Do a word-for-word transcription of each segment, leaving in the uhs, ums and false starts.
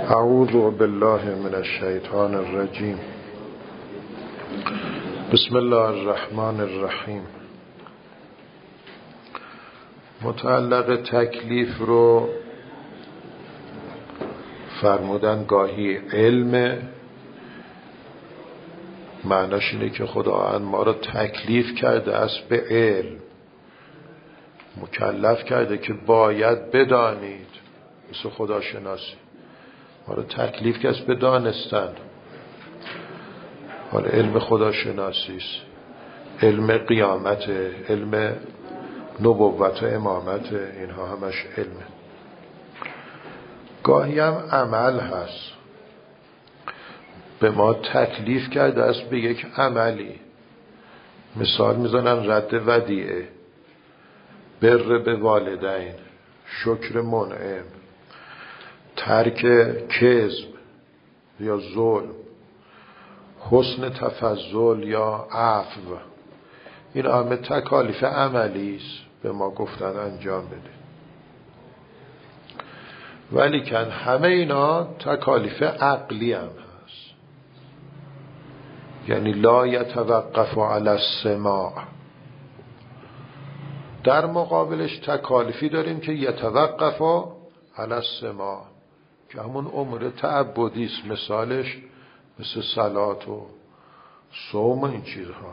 اعوذ بالله من الشیطان الرجیم. بسم الله الرحمن الرحیم. متعلق تکلیف رو فرمودن گاهی علم، معناش اینه که خداوند ما رو تکلیف کرده است به علم، مکلف کرده که باید بدانید، مثل خداشناسی ما رو تکلیف کرده به دانستن. حالا علم خداشناسی است، علم قیامت، علم نبوت و امامت، اینها همش علمه. گاهی هم عمل هست، به ما تکلیف کرده است به یک عملی. مثال میزنن رد ودیعه، بر به والدین، شکر منعم، ترک کذب یا ظلم، حسن تفضل یا عفو. این همه تکالیف عملی است به ما گفتن انجام بده. ولی کن همه اینا تکالیف عقلی هم هست، یعنی لا یتوقف علی السماع. در مقابلش تکالیفی داریم که یتوقف علی السماع، که همون امور تعبدی است، مثالش مثل صلات و صوم و این چیزها.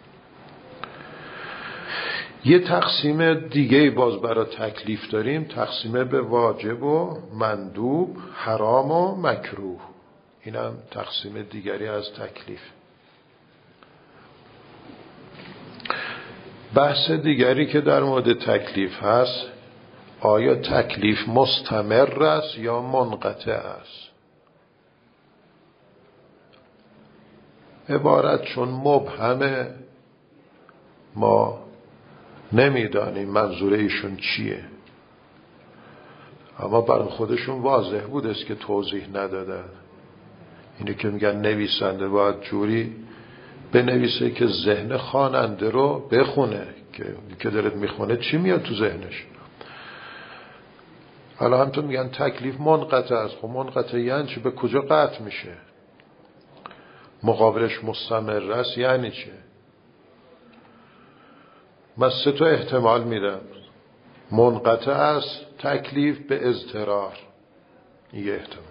یه تقسیم دیگه باز برای تکلیف داریم، تقسیم به واجب و مندوب، حرام و مکروه. اینم تقسیم دیگری از تکلیف. بحث دیگری که در مورد تکلیف هست، آیا تکلیف مستمر است یا منقطع است؟ عبارت چون مبهمه، ما نمیدانیم منظور ایشون چیه، اما برای خودشون واضح بود است که توضیح ندادن. اینه که میگن نویسنده باید جوری بنویسه که ذهن خواننده رو بخونه، که که دارد میخونه چی میاد تو ذهنش. حالا هم تو میگن تکلیف منقطع است. خب منقطع یعنی چی؟ به کجا قطع میشه؟ مقابلش مستمر است یعنی چه؟ من سه تا احتمال میدم. منقطع است تکلیف به اضطرار، یه احتمال.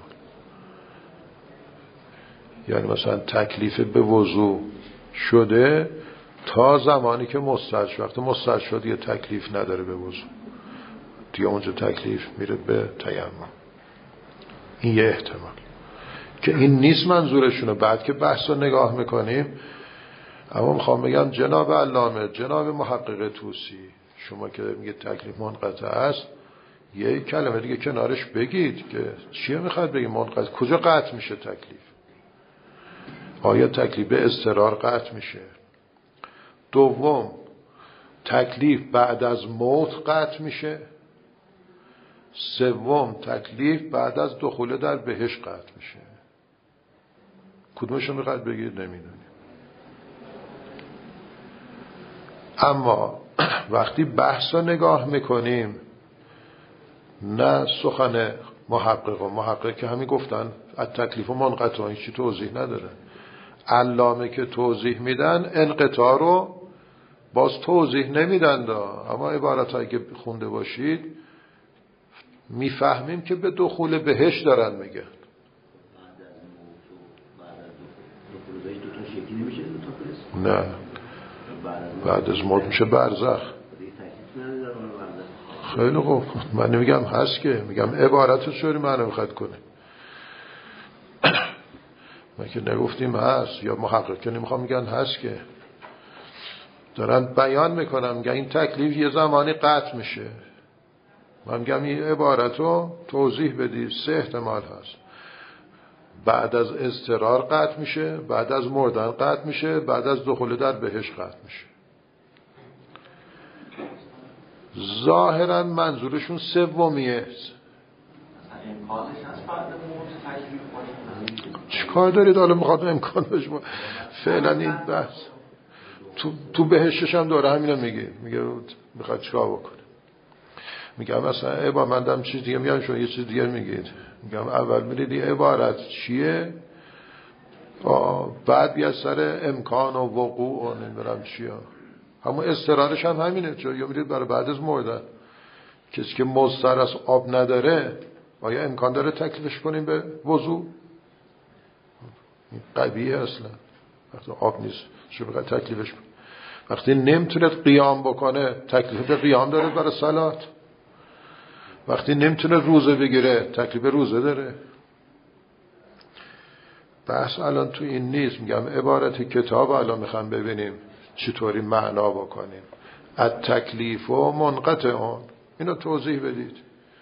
یعنی مثلا تکلیف به وضو شده تا زمانی که مستعد شد. وقتی مستعد شد یه تکلیف نداره به وضو، دیگه اونجا تکلیف میره به تیمم. این یه احتمال که این نیست منظورشونه. بعد که بحث رو نگاه میکنیم، اما میخوام بگم جناب علامه، جناب محقق طوسی، شما که میگه تکلیف منقطع است، یه کلمه دیگه کنارش بگید که چیه میخواد بگید منقطع؟ کجا قطع میشه تکلیف؟ آیا تکلیف به اضطرار قطع میشه؟ دوم، تکلیف بعد از موت قطع میشه؟ سوم، تکلیف بعد از دخول در بهشت قطع میشه؟ کدومشون میخواد بگید؟ نمیدونیم. اما وقتی بحث رو نگاه میکنیم، نه سخن محقق و محقق که همین گفتن از تکلیف و منقطع هیچی توضیح نداره. علامه که توضیح میدن انقطاع رو باز توضیح نمیدن دا. اما عبارت هایی که خونده باشید میفهمیم که به دخول بهشت دارن میگن. نه، بعد از موت میشه برزخ. خیلی خوب، من نمیگم هست، که میگم عبارت رو چوری معنی میخواد کنه. من که نگفتیم هست، یا محقق که نمیخوام میگن هست، که دارن بیان میکنم. میگن این تکلیف یه زمانی قطع میشه. من میگم این عبارت رو توضیح بدید. سه احتمال هست: بعد از اضطرار قطع میشه، بعد از مردن قطع میشه، بعد از دخول در بهشت قطع میشه. ظاهرا منظورشون سومیه. چیکار دارید حالا میخواد امکان باشه؟ فعلا این بحث تو تو بهشتش هم داره همینو میگه. میگه میخواد چیکار بکنه. میگم مثلا ای با من دارم چیز دیگه میگم، شما یه چیز دیگه میگید. میگم اول میدیدی عبارت چیه، بعد بیا سر امکان و وقوع و نمیدونم چیه. همون استرارش هم همینه. چون یا میدید برای بعد از مردن کسی که مضطر از آب نداره آیا امکان داره تکلیفش کنیم به وضو؟ قبیه اصلا وقتی آب نیست چه بقید تکلیفش کنیم؟ وقتی نمیتونه قیام بکنه تکلیف به قیام داره برای صلات؟ وقتی نمیتونه روزه بگیره تکلیف روزه داره؟ بحث الان تو این نیست. میگم عبارت کتاب الان میخوام ببینیم چطوری معنا بکنیم. التکلیف و منقطع اون، اینو توضیح بدید.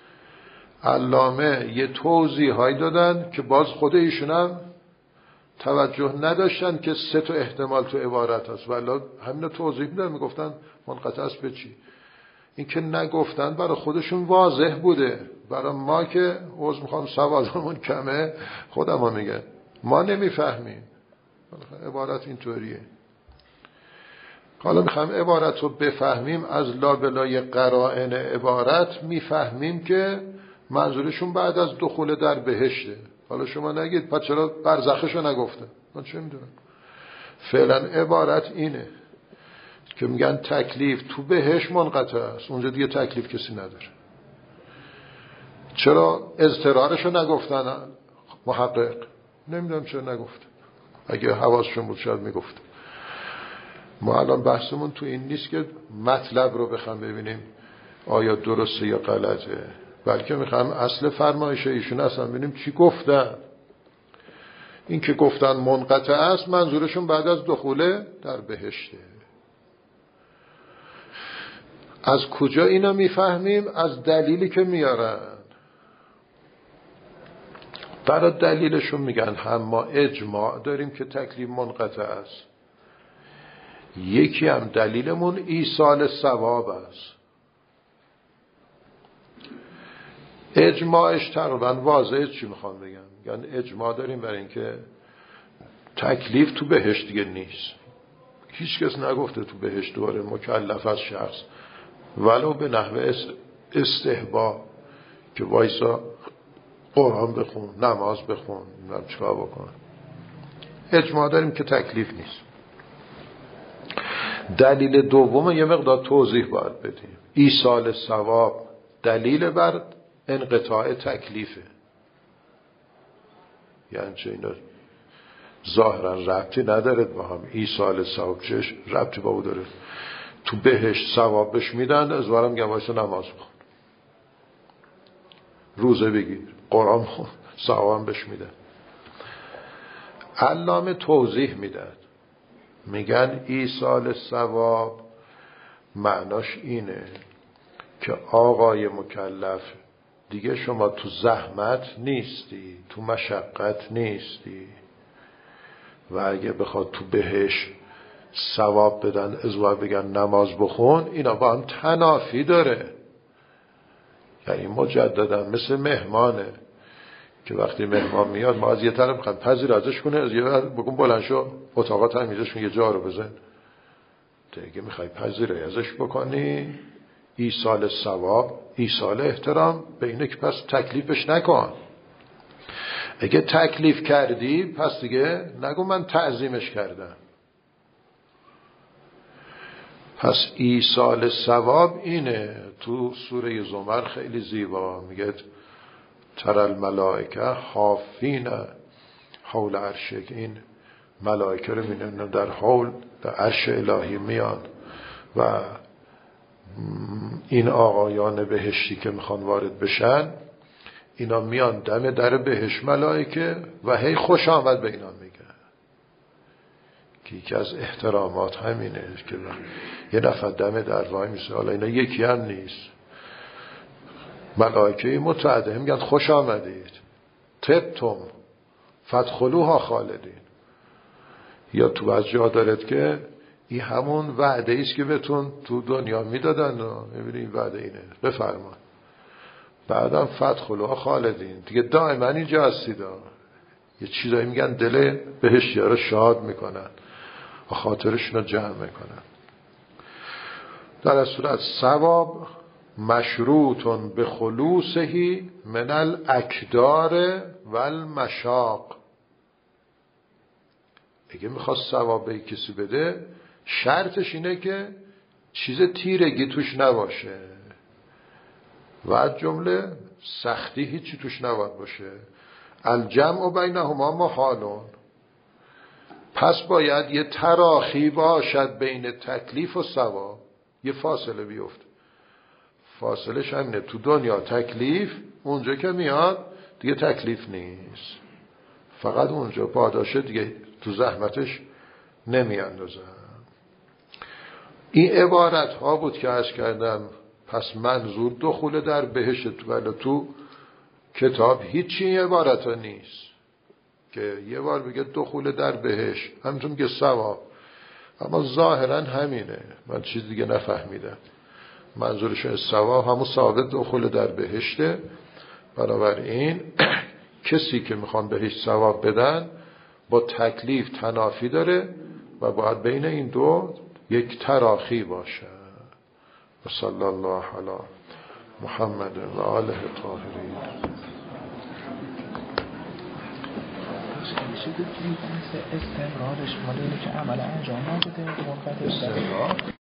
علامه یه توضیح هایی دادن که باز خود ایشون هم توجه نداشتن که سه تا احتمال تو عبارت هست، ولی همینو توضیح میدن. میگفتن منقطع است به چی؟ این که نگفتن برای خودشون واضح بوده، برای ما که عوض میخوام سوادمون کمه خودم ها میگن ما نمیفهمیم. عبارت اینطوریه. حالا میخوام عبارت رو بفهمیم، از لابلای قرائن عبارت میفهمیم که منظورشون بعد از دخول در بهشته. حالا شما نگید پس چرا برزخشو نگفته؟ من چه میدونم. فعلا عبارت اینه که میگن تکلیف تو بهشت منقطع است، اونجا دیگه تکلیف کسی نداره. چرا اضطرارشو نگفتن محقق؟ نمیدونم چرا نگفت. اگه حواسشون بود شاید میگفت. ما الان بحثمون تو این نیست که مطلب رو بخوام ببینیم آیا درسته یا غلطه، بلکه میخوام اصل فرمایش ایشون اصلا ببینیم چی گفتن. این که گفتن منقطع است منظورشون بعد از دخول در بهشته. از کجا اینا میفهمیم؟ از دلیلی که میارن. برای دلیلشون میگن هم ما اجماع داریم که تکلیف منقطع است، یکی هم دلیلمون ایصال ثواب است. اجماعش تقریبا واضحه. چی میخوام بگم؟ میگن اجماع داریم برای اینکه تکلیف تو بهشت دیگه نیست. هیچ کس نگفته تو بهشت دوباره مکلف از شخص ولو به نحوه استحباب که وایسا قرآن بخون، نماز بخون، نمیم چکار بکن. اجماع داریم که تکلیف نیست. دلیل دوم یه مقدار توضیح باید بدیم. ایصال ثواب دلیل بر انقطاع تکلیفه. یعنی چه؟ اینا ظاهرا ربطی نداره با هم. ایصال ثواب چش ربطی با او داره؟ تو بهشت ثوابش میدن، از ورم گوایس نماز بخون، روزه بگیر، قرآن خون، ثوابم بهش میدن. علامه توضیح میدن، میگن ایصال ثواب معناش اینه که آقای مکلف دیگه شما تو زحمت نیستی، تو مشقت نیستی و اگه بخواد تو بهش ثواب بدن ازوار بگن نماز بخون، اینا با هم تنافی داره. یعنی مجددا مثل مهمانه که وقتی مهمان میاد ما از یه طرف میخوایم پذیر ازش کنه، از یه طرف بگم بلند شو اتاقا تمیزش کن، یه جا رو بزن. دیگه میخوای پذیر ازش بکنی، ایصال ثواب، ایصال احترام به اینه که پس تکلیفش نکن. اگه تکلیف کردی پس دیگه نگو من تعظیمش کردم. پس ایصال ثواب اینه. تو سوره زمر خیلی زیبا میگه تر الملائکه حافین حول عرشک. این ملائکه رو میبینن در حول در عرش الهی میان و این آقایان بهشتی که میخوان وارد بشن، اینا میان دم در بهشت ملائکه و هی خوش آمد به اینا میگن. که یکی از احترامات همینه که یه نفر دم در وای میشه. حالا اینا یکی هم نیست، ملائکه متعدد میگن خوش آمدید، طبتم فادخلوها خالدین. یا تو از جا دارد که این همون وعده ایست که بهتون تو دنیا میدادن و میبینید وعده اینه بفرما بعدم فادخلوها خالدین، دیگه دائما اینجا هستید. یه چیزایی میگن دل بهشتی‌ها رو شاد میکنن و خاطرشون رو جمع میکنن. در صورت ثواب مشروط به خلوصه من الاکدار و المشاق. اگه میخواد ثواب به کسی بده شرطش اینه که چیز تیرگی توش نباشه و از جمله سختی هیچی توش نباید باشه. الجمع بینهما محالون. پس باید یه تراخی باشد بین تکلیف و ثواب، یه فاصله بیفته. فاصلش همینه، تو دنیا تکلیف، اونجا که میاد دیگه تکلیف نیست، فقط اونجا پاداشه دیگه تو زحمتش نمی اندازن. این عبارت ها بود که عرض کردم. پس منظور دخول در بهشت، ولی تو کتاب هیچی این عبارت ها نیست که یه بار بگه دخول در بهشت، همچون که ثواب، اما ظاهرا همینه، من چیز دیگه نفهمیدم. منظورشون ثواب همون ثابت دخول در بهشته. بنابراین کسی که میخوان بهش ثواب بدن با تکلیف تنافی داره و باید بین این دو یک تراخی باشه. و صلی الله علی محمد و آله الطاهرین. استمرارش مالی که عمل انجام نده منقطع